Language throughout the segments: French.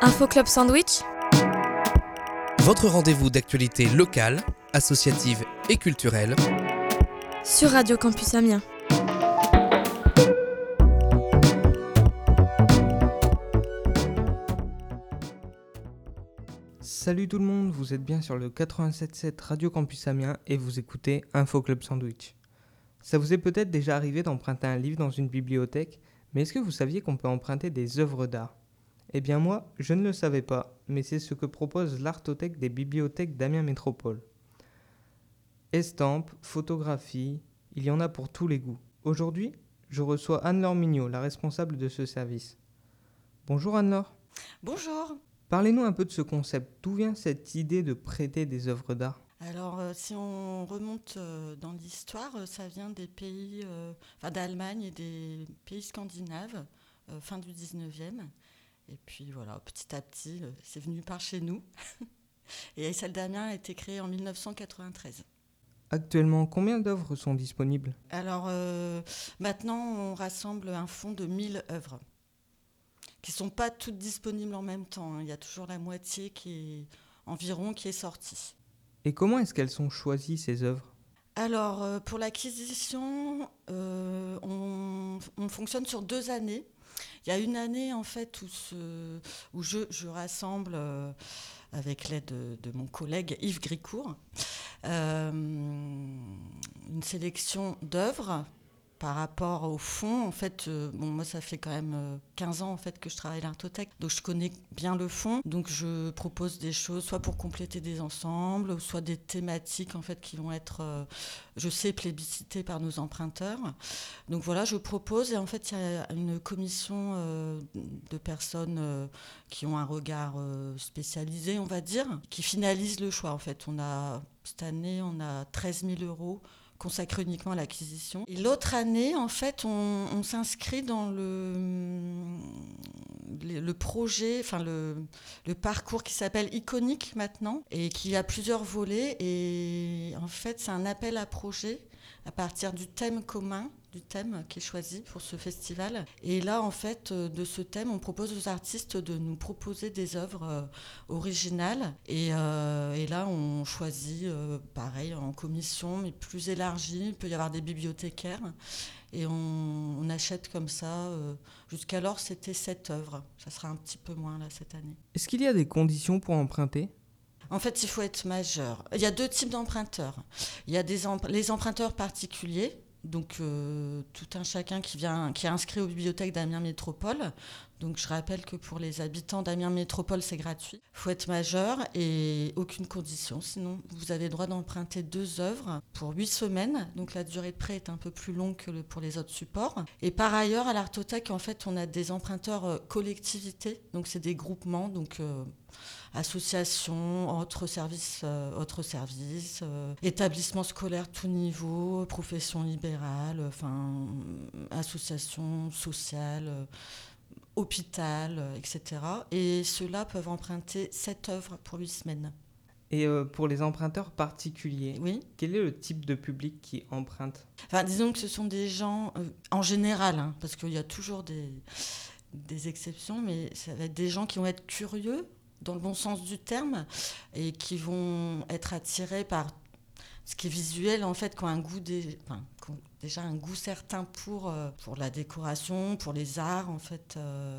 Info Club Sandwich, votre rendez-vous d'actualité locale, associative et culturelle sur Radio Campus Amiens. Salut tout le monde, vous êtes bien sur le 87.7 Radio Campus Amiens et vous écoutez Info Club Sandwich. Ça vous est peut-être déjà arrivé d'emprunter un livre dans une bibliothèque, mais est-ce que vous saviez qu'on peut emprunter des œuvres d'art ? Eh bien moi, je ne le savais pas, mais c'est ce que propose l'Artothèque des bibliothèques d'Amiens Métropole. Estampes, photographies, il y en a pour tous les goûts. Aujourd'hui, je reçois Anne-Laure Mignot, la responsable de ce service. Bonjour Anne-Laure. Bonjour. Parlez-nous un peu de ce concept. D'où vient cette idée de prêter des œuvres d'art ? Alors, si on remonte dans l'histoire, ça vient des pays, d'Allemagne et des pays scandinaves, fin du 19e. Et puis voilà, petit à petit, c'est venu par chez nous. Et celle d'Amiens a été créée en 1993. Actuellement, combien d'œuvres sont disponibles ? Alors, maintenant, on rassemble un fonds de 1000 œuvres, qui ne sont pas toutes disponibles en même temps. Il y a toujours la moitié qui est sortie. Et comment est-ce qu'elles sont choisies, ces œuvres ? Alors, pour l'acquisition, on fonctionne sur 2 années. Il y a une année, en fait, où je rassemble, avec l'aide de mon collègue Yves Gricourt, une sélection d'œuvres par rapport au fond. En fait, moi, ça fait quand même 15 ans en fait, que je travaille à l'Artothèque, donc je connais bien le fond. Donc, je propose des choses, soit pour compléter des ensembles, soit des thématiques en fait, qui vont être, je sais, plébiscitées par nos emprunteurs. Donc voilà, je propose, et en fait, il y a une commission de personnes qui ont un regard spécialisé, on va dire, qui finalise le choix. En fait, cette année, on a 13 000 € consacré uniquement à l'acquisition. Et l'autre année, en fait, on s'inscrit dans le projet, le parcours qui s'appelle Iconique maintenant, et qui a plusieurs volets. Et en fait, c'est un appel à projet à partir du thème commun, du thème qui est choisi pour ce festival. Et là, en fait, de ce thème, on propose aux artistes de nous proposer des œuvres originales. Et là, on choisit, pareil, en commission, mais plus élargie. Il peut y avoir des bibliothécaires. Et on achète comme ça. Jusqu'alors, c'était 7 œuvres. Ça sera un petit peu moins, là, cette année. Est-ce qu'il y a des conditions pour emprunter ? En fait, il faut être majeur. Il y a 2 types d'emprunteurs. Il y a les emprunteurs particuliers, donc tout un chacun qui est inscrit aux bibliothèques d'Amiens Métropole. Donc je rappelle que pour les habitants d'Amiens Métropole, c'est gratuit. Il faut être majeur et aucune condition. Sinon, vous avez le droit d'emprunter 2 œuvres pour 8 semaines. Donc la durée de prêt est un peu plus longue que pour les autres supports. Et par ailleurs, à l'Artothèque, en fait, on a des emprunteurs collectivités. Donc c'est des groupements, donc associations, autres services, établissements scolaires tout niveau, professions libérales, associations sociales, hôpital, etc. Et ceux-là peuvent emprunter 7 œuvres pour 8 semaines. Et pour les emprunteurs particuliers, oui. Quel est le type de public qui emprunte ? Disons que ce sont des gens, en général, parce qu'il y a toujours des exceptions, mais ça va être des gens qui vont être curieux, dans le bon sens du terme, et qui vont être attirés par ce qui est visuel, en fait, qui ont un goût déjà un goût certain pour la décoration, pour les arts, en fait,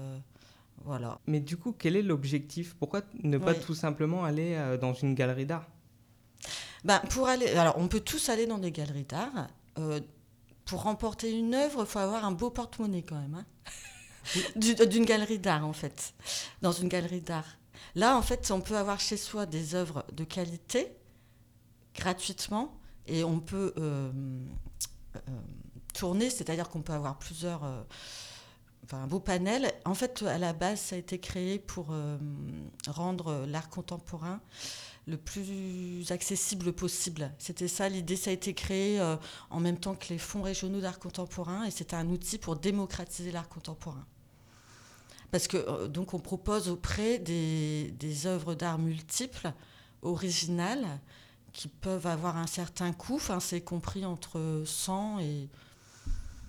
voilà. Mais du coup, quel est l'objectif ? Pourquoi ne pas tout simplement aller dans une galerie d'art ? Alors, on peut tous aller dans des galeries d'art. Pour remporter une œuvre, il faut avoir un beau porte-monnaie quand même, hein. D'une galerie d'art, en fait, dans une galerie d'art. Là, en fait, on peut avoir chez soi des œuvres de qualité, gratuitement, et on peut tourner, c'est-à-dire qu'on peut avoir un beau panel. En fait, à la base, ça a été créé pour rendre l'art contemporain le plus accessible possible. C'était ça l'idée, ça a été créé en même temps que les fonds régionaux d'art contemporain, et c'était un outil pour démocratiser l'art contemporain. Parce que donc on propose auprès des œuvres d'art multiples, originales, qui peuvent avoir un certain coût. C'est compris entre 100 et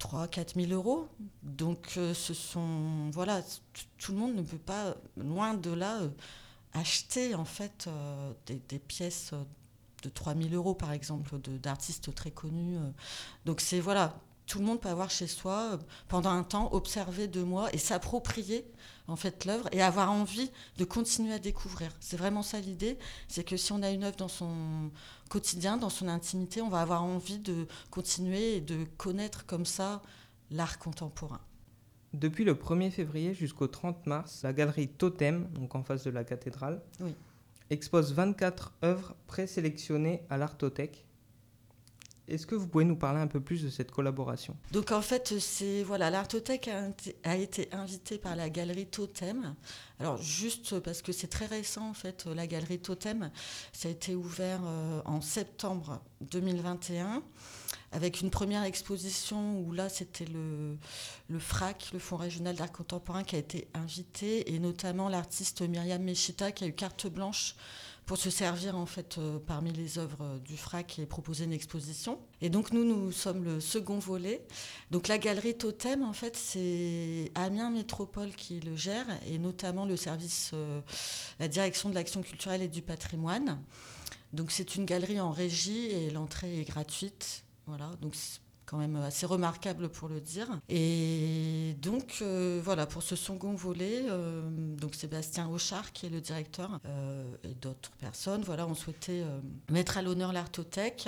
3 4 000 euros. Donc tout le monde ne peut pas, loin de là, acheter en fait des pièces de 3 000 euros par exemple d'artistes très connus. Donc tout le monde peut avoir chez soi pendant un temps, observer 2 mois et s'approprier en fait l'œuvre et avoir envie de continuer à découvrir. C'est vraiment ça l'idée, c'est que si on a une œuvre dans son quotidien, dans son intimité, on va avoir envie de continuer et de connaître comme ça l'art contemporain. Depuis le 1er février jusqu'au 30 mars, la galerie Totem, donc en face de la cathédrale, expose 24 œuvres présélectionnées à l'Artothèque. Est-ce que vous pouvez nous parler un peu plus de cette collaboration ? Donc en fait, l'Artothèque a été invitée par la galerie Totem. Alors juste parce que c'est très récent en fait, la galerie Totem, ça a été ouvert en septembre 2021 avec une première exposition où là c'était le FRAC, le Fonds régional d'art contemporain, qui a été invité, et notamment l'artiste Myriam Meshita qui a eu carte blanche pour se servir en fait parmi les œuvres du FRAC et proposer une exposition. Et donc nous sommes le second volet. Donc la galerie Totem, en fait, c'est Amiens Métropole qui le gère, et notamment le service, la direction de l'action culturelle et du patrimoine. Donc c'est une galerie en régie et l'entrée est gratuite. Voilà, donc c'est quand même assez remarquable pour le dire. Et donc pour ce second volet, donc Sébastien Auchard qui est le directeur et d'autres personnes, on souhaitait mettre à l'honneur l'Artothèque.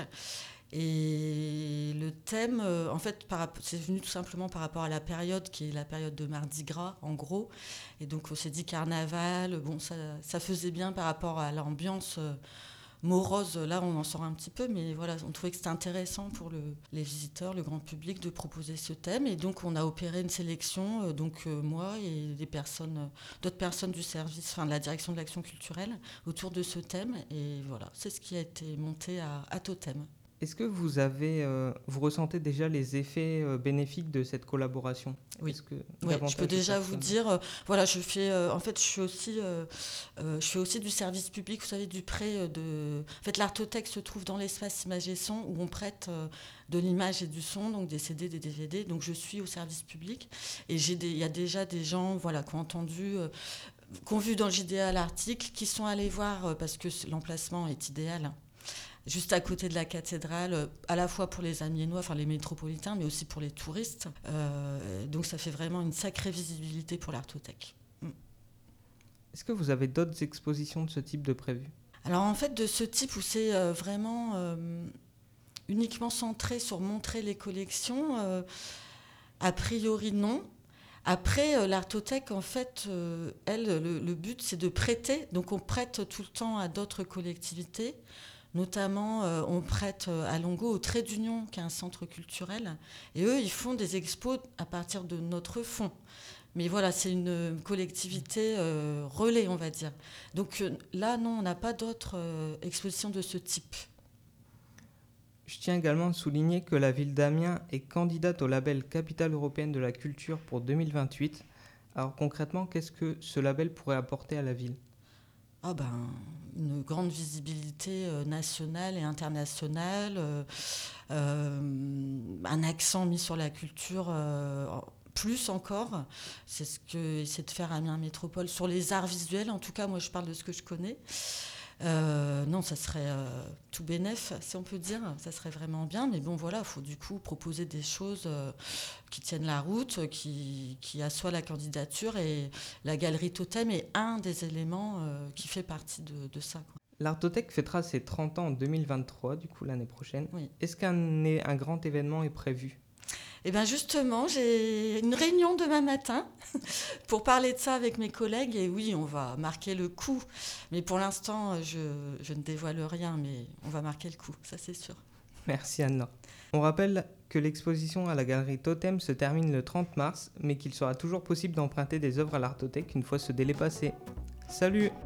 Et le thème, en fait, c'est venu tout simplement par rapport à la période qui est la période de Mardi Gras, en gros. Et donc on s'est dit carnaval, ça faisait bien par rapport à l'ambiance morose, là on en sort un petit peu, mais on trouvait que c'était intéressant pour les visiteurs, le grand public, de proposer ce thème. Et donc on a opéré une sélection, moi et d'autres personnes du service, de la direction de l'action culturelle, autour de ce thème. Et c'est ce qui a été monté à Totem. Est-ce que vous ressentez déjà les effets bénéfiques de cette collaboration ? Oui, je peux déjà vous dire, je fais aussi du service public, vous savez, du prêt de... En fait, l'Artothèque se trouve dans l'espace Image et Son, où on prête de l'image et du son, donc des CD, des DVD. Donc je suis au service public, et il y a déjà des gens qui ont entendu... qui ont vu dans le JDA l'article, qui sont allés voir, parce que l'emplacement est idéal, juste à côté de la cathédrale, à la fois pour les Amiénois, les métropolitains, mais aussi pour les touristes. Donc ça fait vraiment une sacrée visibilité pour l'Artothèque. Est-ce que vous avez d'autres expositions de ce type de prévues ? Alors en fait, de ce type où c'est vraiment uniquement centré sur montrer les collections, a priori non. Après, l'Artothèque, en fait, le but, c'est de prêter. Donc on prête tout le temps à d'autres collectivités. Notamment, on prête à Longo au Trait d'Union, qui est un centre culturel. Et eux, ils font des expos à partir de notre fonds. Mais c'est une collectivité relais, on va dire. Donc là, non, on n'a pas d'autres expositions de ce type. Je tiens également à souligner que la ville d'Amiens est candidate au label Capitale européenne de la culture pour 2028. Alors concrètement, qu'est-ce que ce label pourrait apporter à la ville ? Une grande visibilité nationale et internationale, un accent mis sur la culture, plus encore. C'est ce que essaie de faire Amiens Métropole sur les arts visuels. En tout cas, moi, je parle de ce que je connais. Non, ça serait tout bénef, si on peut dire. Ça serait vraiment bien. Mais il faut du coup proposer des choses qui tiennent la route, qui assoient la candidature. Et la galerie Totem est un des éléments qui fait partie de ça, quoi. L'Artothèque fêtera ses 30 ans en 2023, du coup l'année prochaine. Oui. Est-ce qu'un grand événement est prévu ? Eh bien justement, j'ai une réunion demain matin pour parler de ça avec mes collègues. Et oui, on va marquer le coup. Mais pour l'instant, je ne dévoile rien, mais on va marquer le coup, ça c'est sûr. Merci Anne-Laure. On rappelle que l'exposition à la galerie Totem se termine le 30 mars, mais qu'il sera toujours possible d'emprunter des œuvres à l'Artothèque une fois ce délai passé. Salut!